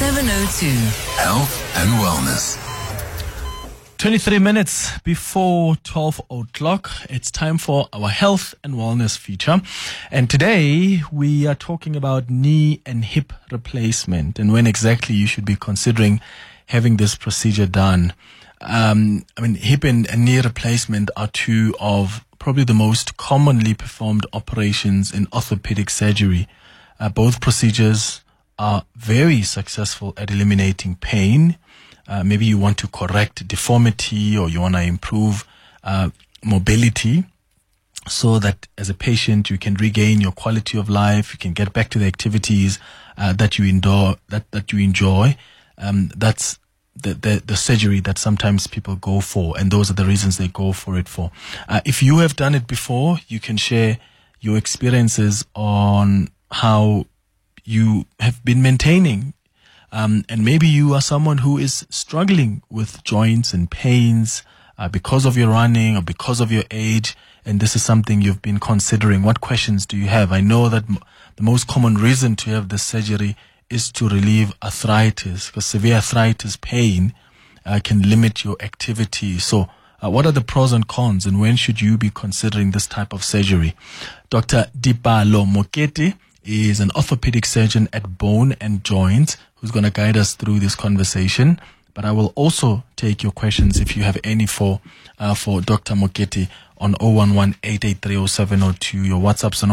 702. Health and Wellness. 23 minutes before 12 o'clock. It's time for our health and wellness feature. And today we are talking about knee and hip replacement and when exactly you should be considering having this procedure done. Hip and knee replacement are two of probably the most commonly performed operations in orthopedic surgery. Both procedures are very successful at eliminating pain. Maybe you want to correct deformity or you want to improve mobility so that as a patient you can regain your quality of life, you can get back to the activities that you enjoy. That's the surgery that sometimes people go for, and those are the reasons they go for it for. If you have done it before, you can share your experiences on how you have been maintaining and maybe you are someone who is struggling with joints and pains because of your running or because of your age, and this is something you've been considering. What questions do you have? I know that the most common reason to have this surgery is to relieve arthritis, because severe arthritis pain can limit your activity. So what are the pros and cons, and when should you be considering this type of surgery? Dr. Dipalo Mokete is an orthopedic surgeon at Bone and Joints who's going to guide us through this conversation. But I will also take your questions if you have any for Dr. Mokete on 011-883-0702. Your WhatsApp's on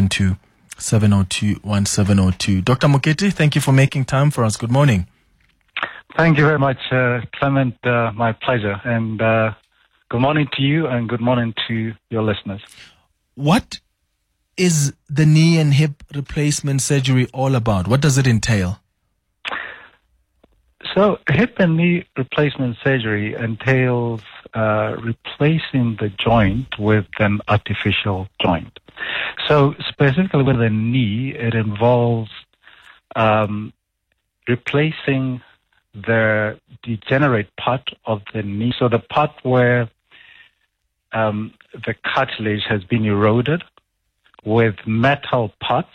072-702-1702. Dr. Mokete, thank you for making time for us. Good morning. Thank you very much, Clement. My pleasure. And good morning to you and good morning to your listeners. What is the knee and hip replacement surgery all about? What does it entail? So hip and knee replacement surgery entails replacing the joint with an artificial joint. So specifically with the knee, it involves replacing the degenerate part of the knee. So the part where the cartilage has been eroded with metal parts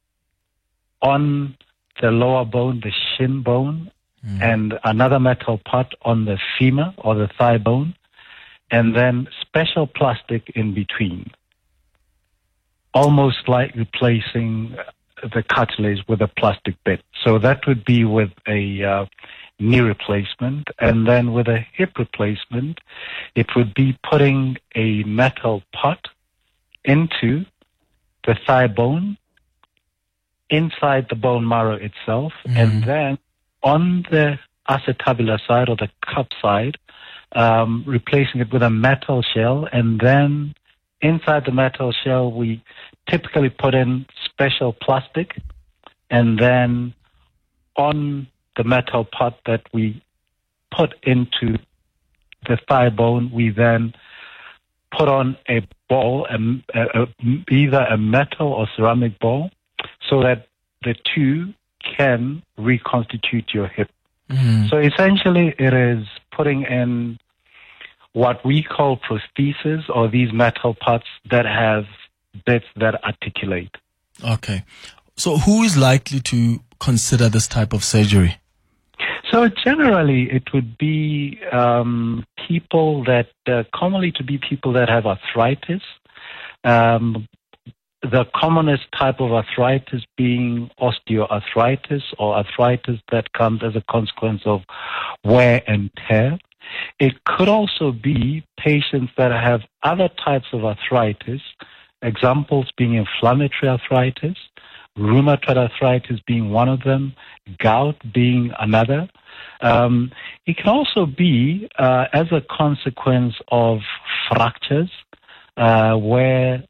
on the lower bone, the shin bone, and another metal part on the femur or the thigh bone, and then special plastic in between. Almost like replacing the cartilage with a plastic bit. So that would be with a knee replacement. And then with a hip replacement, it would be putting a metal part into the thigh bone, inside the bone marrow itself, and then on the acetabular side or the cup side, replacing it with a metal shell, and then inside the metal shell we typically put in special plastic, and then on the metal part that we put into the thigh bone, we then put on a ball, either a metal or ceramic ball, so that the two can reconstitute your hip. So essentially it is putting in what we call prosthesis, or these metal parts that have bits that articulate. Okay. So who is likely to consider this type of surgery? So generally it would be people that, commonly to be people that have arthritis. The commonest type of arthritis being osteoarthritis, or arthritis that comes as a consequence of wear and tear. It could also be patients that have other types of arthritis, examples being inflammatory arthritis, rheumatoid arthritis being one of them, gout being another. It can also be as a consequence of fractures, where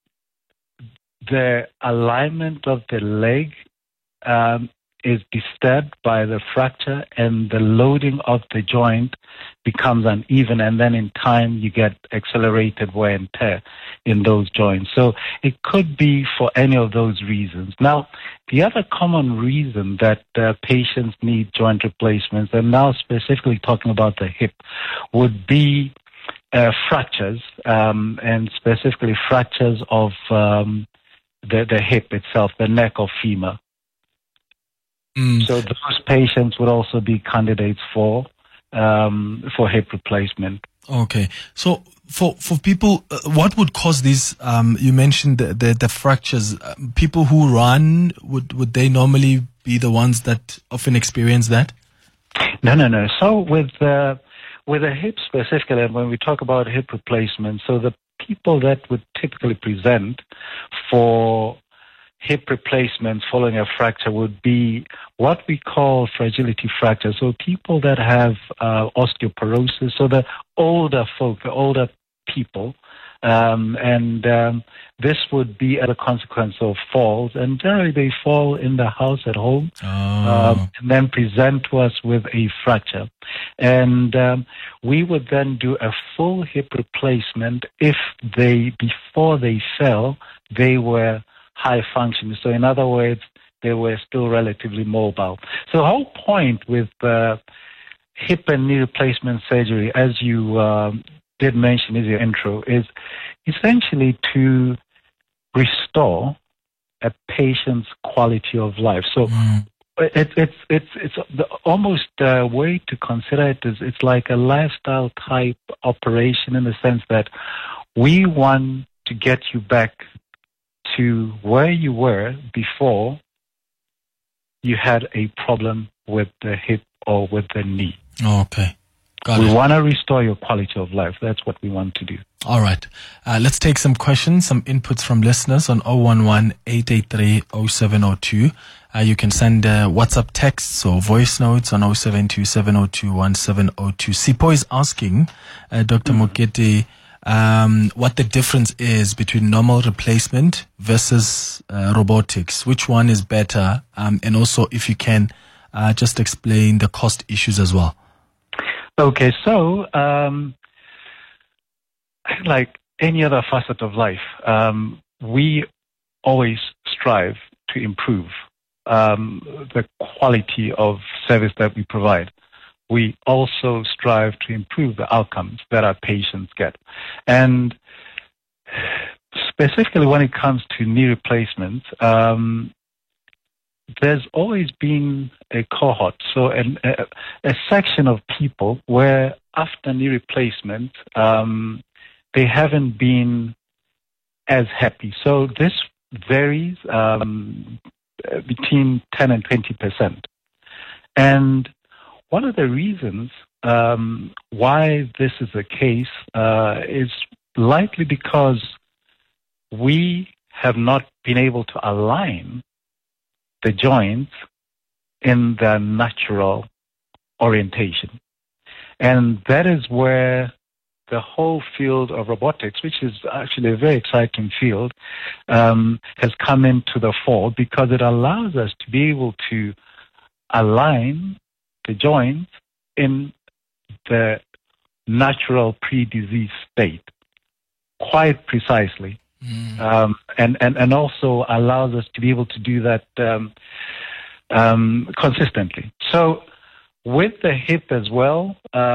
the alignment of the leg is disturbed by the fracture, and the loading of the joint becomes uneven, and then in time you get accelerated wear and tear in those joints. So it could be for any of those reasons. Now, the other common reason that patients need joint replacements, and now specifically talking about the hip, would be fractures, and specifically fractures of the hip itself, the neck or femur. So those patients would also be candidates for hip replacement. Okay. So for people, what would cause these? You mentioned the fractures. People who run, would they normally be the ones that often experience that? No. So with the hip specifically, and when we talk about hip replacement, so the people that would typically present for hip replacements following a fracture would be what we call fragility fractures. So people that have osteoporosis, so the older folk, the older people, this would be as a consequence of falls, and generally they fall in the house at home, and then present to us with a fracture, and we would then do a full hip replacement if before they fell they were high functioning. So in other words, they were still relatively mobile. So the whole point with hip and knee replacement surgery, as you did mention in your intro, is essentially to restore a patient's quality of life. So it's almost a way to consider it is it's like a lifestyle type operation, in the sense that we want to get you back to where you were before you had a problem with the hip or with the knee. Okay. We want to restore your quality of life. That's what we want to do. All right. Let's take some questions, some inputs from listeners on 011-883-0702. You can send WhatsApp texts or voice notes on 072-702-1702. Sipo is asking Dr. Mokete what the difference is between normal replacement versus robotics. Which one is better? And also, if you can, just explain the cost issues as well. Okay, so like any other facet of life, we always strive to improve the quality of service that we provide. We also strive to improve the outcomes that our patients get. And specifically when it comes to knee replacements, there's always been a cohort, so a section of people where after knee replacement, they haven't been as happy. So this varies between 10 and 20%. And one of the reasons why this is the case is likely because we have not been able to align the joints in their natural orientation. And that is where the whole field of robotics, which is actually a very exciting field, has come into the fore, because it allows us to be able to align the joints in the natural pre-disease state quite precisely. And also allows us to be able to do that consistently. So with the hip as well,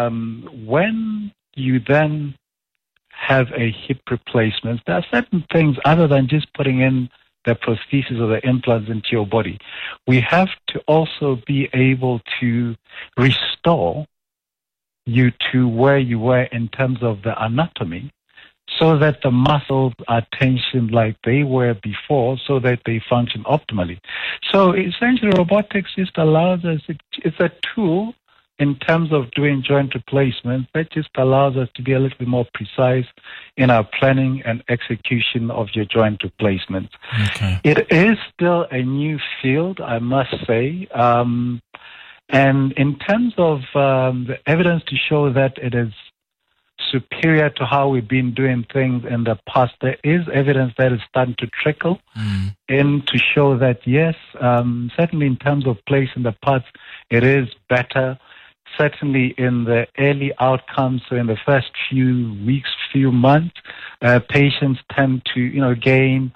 when you then have a hip replacement, there are certain things other than just putting in the prosthesis or the implants into your body. We have to also be able to restore you to where you were in terms of the anatomy, so that the muscles are tensioned like they were before, so that they function optimally. So essentially, robotics just allows us, it's a tool in terms of doing joint replacement that just allows us to be a little bit more precise in our planning and execution of your joint replacements. Okay. It is still a new field, I must say. And in terms of the evidence to show that it is superior to how we've been doing things in the past, there is evidence that is starting to trickle in to show that, yes, certainly in terms of placing the parts, it is better. Certainly in the early outcomes, so in the first few weeks, few months, patients tend to, gain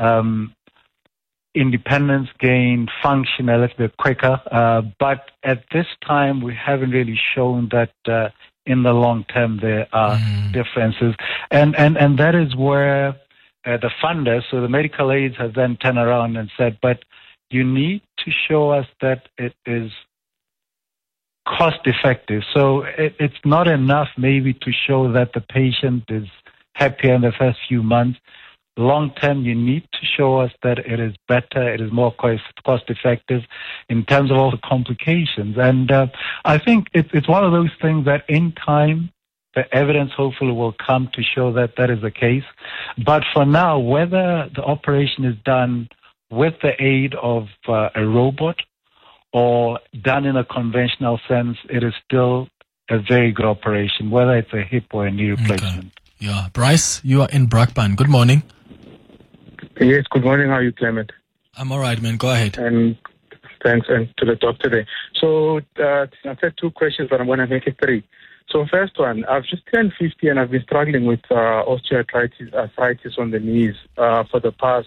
independence, gain function a little bit quicker. But at this time, we haven't really shown that in the long term there are differences. And that is where the funders, so the medical aids, have then turned around and said, but you need to show us that it is cost effective. So it's not enough maybe to show that the patient is happier in the first few months. Long term, you need to show us that it is better, it is more cost effective in terms of all the complications. And I think it's one of those things that in time, the evidence hopefully will come to show that that is the case. But for now, whether the operation is done with the aid of a robot or done in a conventional sense, it is still a very good operation, whether it's a hip or a knee replacement. Okay. Yeah. Bryce, you are in Brakpan. Good morning. Yes, good morning. How are you, Clement? I'm all right, man. Go ahead. And thanks, and to the doctor there. So I've had two questions, but I'm going to make it three. So first one, I've just turned 50 and I've been struggling with arthritis on the knees for the past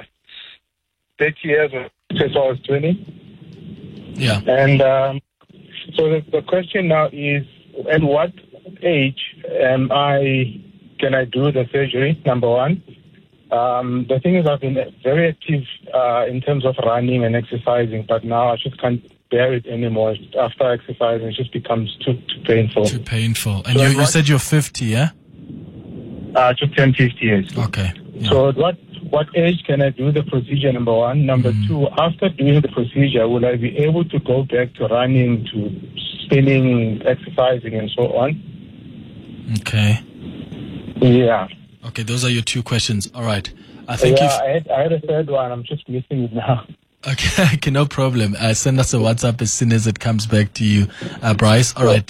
30 years since I was 20. Yeah. And so the question now is, at what age can I do the surgery, number one? The thing is, I've been very active in terms of running and exercising, but now I just can't bear it anymore. After exercising, it just becomes too painful. Too painful. And So you said you're 50, yeah? Just turned 50 years. Okay. Yeah. So what age can I do the procedure, number one? Number two, after doing the procedure, will I be able to go back to running, to spinning, exercising, and so on? Okay. Yeah. Okay, those are your two questions. All right. I think I had a third one. I'm just missing it now. Okay, no problem. Send us a WhatsApp as soon as it comes back to you, Bryce. All right.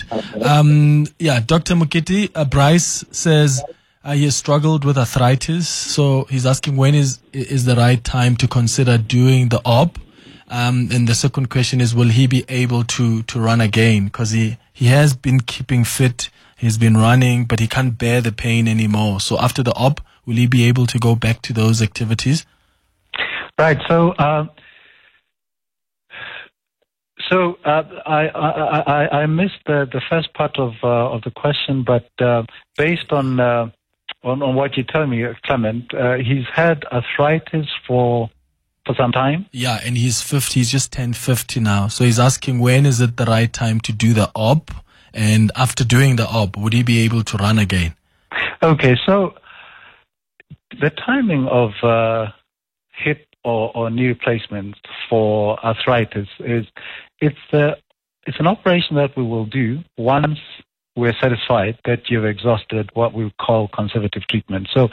Dr. Mukiti, Bryce says he has struggled with arthritis, so he's asking when is the right time to consider doing the op. And the second question is, will he be able to run again? Because he has been keeping fit, he's been running, but he can't bear the pain anymore. So after the op, will he be able to go back to those activities? Right. So I missed the first part of the question, but based on what you tell me, Clement, he's had arthritis for some time. Yeah, and he's 50. He's just turned 50 now. So he's asking when is it the right time to do the op, and after doing the op, would he be able to run again? Okay, so the timing of hip or knee replacement for arthritis is it's an operation that we will do once we're satisfied that you've exhausted what we call conservative treatment. So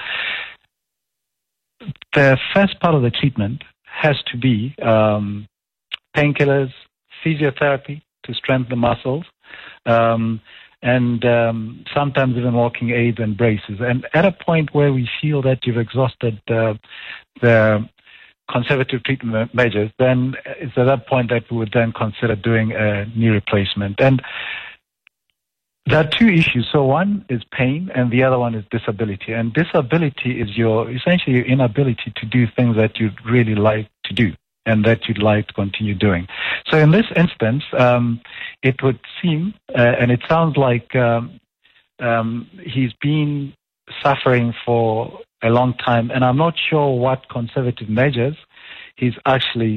the first part of the treatment has to be painkillers, physiotherapy to strengthen the muscles, and sometimes even walking aids and braces. And at a point where we feel that you've exhausted the conservative treatment measures, then it's at that point that we would then consider doing a knee replacement. And there are two issues. So one is pain and the other one is disability. And disability is essentially your inability to do things that you'd really like to do and that you'd like to continue doing. So in this instance, it would seem, and it sounds like he's been suffering for a long time, and I'm not sure what conservative measures he's actually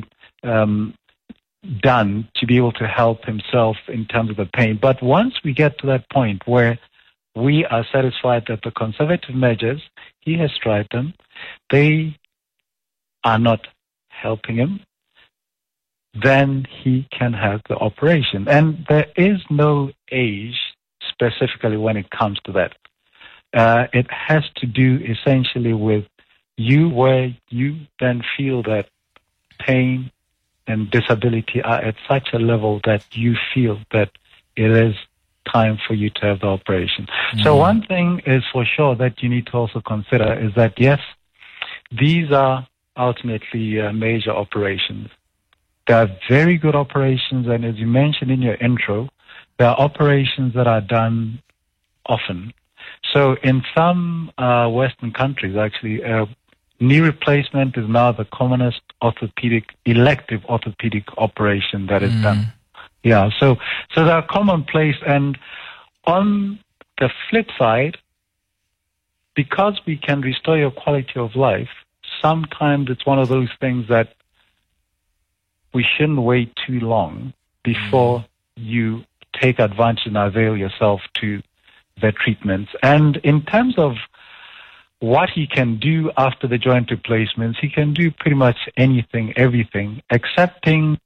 done to be able to help himself in terms of the pain. But once we get to that point where we are satisfied that the conservative measures, he has tried them, they are not helping him, then he can have the operation. And there is no age specifically when it comes to that. It has to do essentially with you, where you then feel that pain and disability are at such a level that you feel that it is time for you to have the operation. Mm-hmm. So one thing is for sure that you need to also consider is that, yes, these are ultimately major operations. They are very good operations, and as you mentioned in your intro, there are operations that are done often. So in some Western countries, actually, knee replacement is now the commonest elective orthopedic operation that is done. Yeah, so they are commonplace. And on the flip side, because we can restore your quality of life, sometimes it's one of those things that we shouldn't wait too long before you take advantage and avail yourself to the treatments. And in terms of what he can do after the joint replacements, he can do pretty much anything, everything, excepting,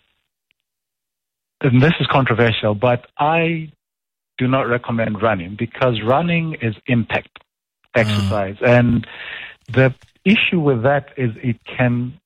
and this is controversial, but I do not recommend running, because running is impact exercise. And the issue with that is it can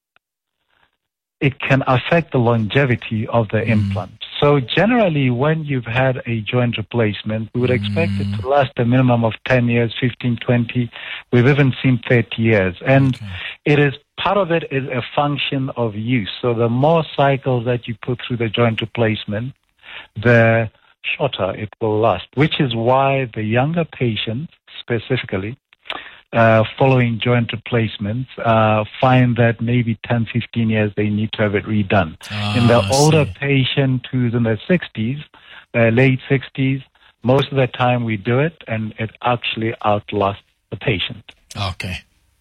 affect the longevity of the implant. So generally, when you've had a joint replacement, we would expect it to last a minimum of 10 years, 15, 20. We've even seen 30 years. And part of it is a function of use. So the more cycles that you put through the joint replacement, the shorter it will last, which is why the younger patients specifically following joint replacements find that maybe 10, 15 years they need to have it redone. In the older patient who's in their 60s, late 60s, most of the time we do it and it actually outlasts the patient. Okay.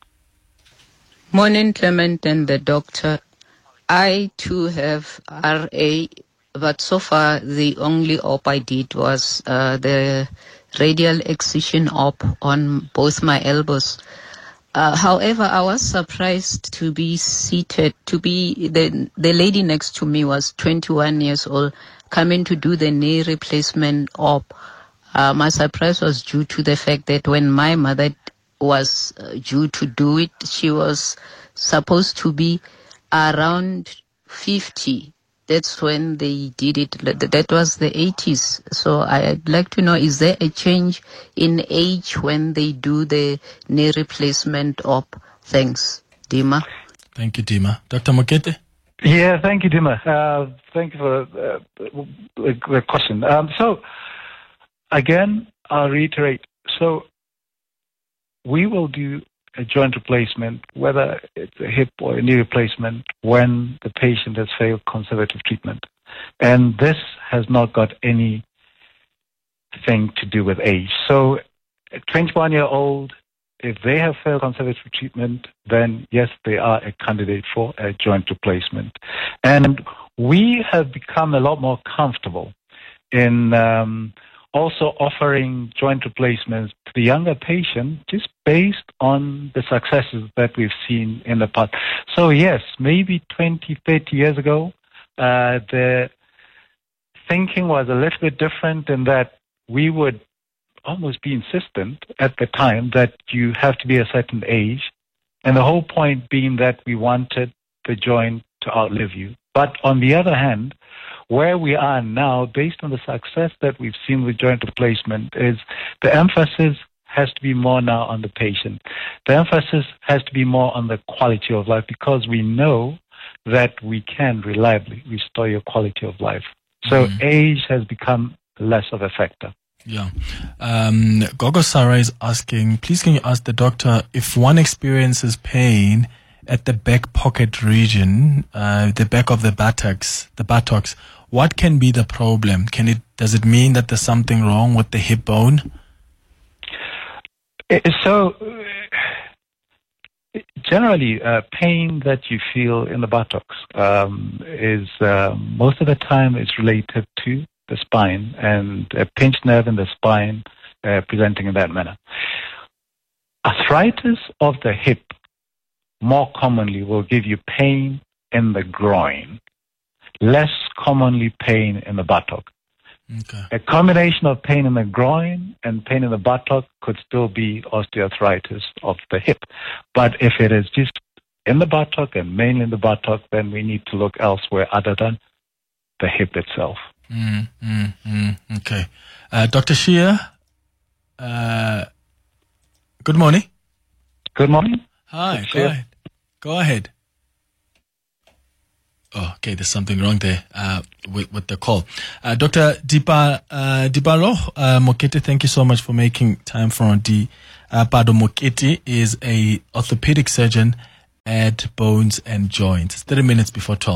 Morning, Clement and the doctor. I too have RA, but so far the only op I did was the radial excision op on both my elbows. However, I was surprised to be seated, the lady next to me was 21 years old, coming to do the knee replacement op. My surprise was due to the fact that when my mother was due to do it, she was supposed to be around 50. That's when they did it. That was the 80s. So I'd like to know, is there a change in age when they do the knee replacement op? Thanks, Dima. Thank you, Dima. Dr. Mokete? Yeah, thank you, Dima. Thank you for the question. So, again, I'll reiterate. So, we will do a joint replacement, whether it's a hip or a knee replacement, when the patient has failed conservative treatment. And this has not got anything to do with age. So a 21-year-old, if they have failed conservative treatment, then yes, they are a candidate for a joint replacement. And we have become a lot more comfortable in also offering joint replacements to the younger patient just based on the successes that we've seen in the past. So yes, maybe 20, 30 years ago, the thinking was a little bit different in that we would almost be insistent at the time that you have to be a certain age, and the whole point being that we wanted the joint to outlive you. But on the other hand, where we are now, based on the success that we've seen with joint replacement, is the emphasis has to be more now on the patient. The emphasis has to be more on the quality of life, because we know that we can reliably restore your quality of life. So age has become less of a factor. Yeah. Gogo Sarah is asking, please can you ask the doctor if one experiences pain at the back pocket region, the back of the buttocks, what can be the problem? Does it mean that there's something wrong with the hip bone? So, generally, pain that you feel in the buttocks is most of the time is related to the spine and a pinched nerve in the spine presenting in that manner. Arthritis of the hip more commonly will give you pain in the groin, less commonly pain in the buttock. Okay. A combination of pain in the groin and pain in the buttock could still be osteoarthritis of the hip. But if it is just in the buttock and mainly in the buttock, then we need to look elsewhere other than the hip itself. Okay. Dr. Shia, good morning. Good morning. Hi, go ahead. Oh, okay, there's something wrong there with the call. Dr. Dipalo Mokete, thank you so much for making time for Dipalo Mokete is a orthopedic surgeon at Bones and Joints. It's 30 minutes before 12.